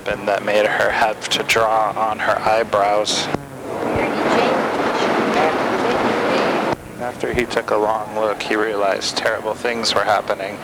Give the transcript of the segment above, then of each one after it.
happened that made her have to draw on her eyebrows. After he took a long look, he realized terrible things were happening.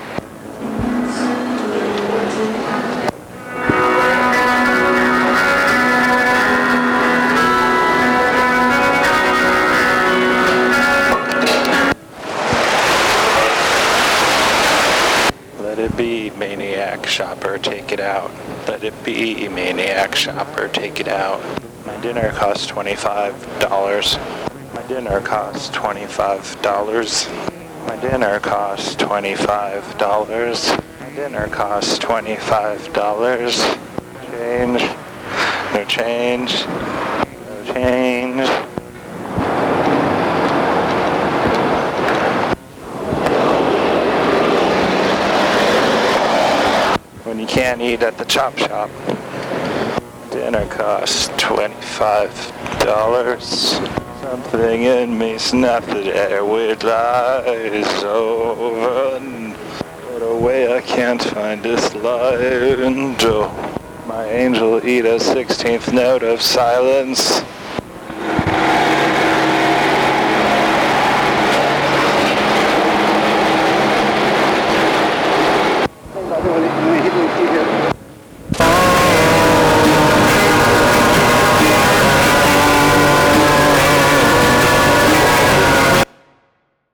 Let it be, maniac shopper, take it out. Let it be, maniac shopper, take it out. My dinner cost $25. My dinner costs $25. My dinner costs $25. My dinner costs $25. Change. No change. No change. When you can't eat at the chop shop, dinner costs $25. Something in me snapped the air with eyes open. What a way I can't find this light. My angel eat a 16th note of silence.